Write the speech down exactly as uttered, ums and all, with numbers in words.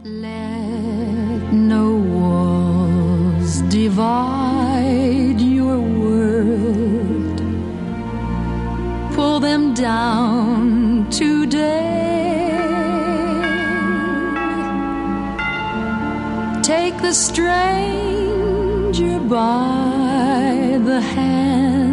Let no walls divide your world. Pull them down today. Take the stranger by the hand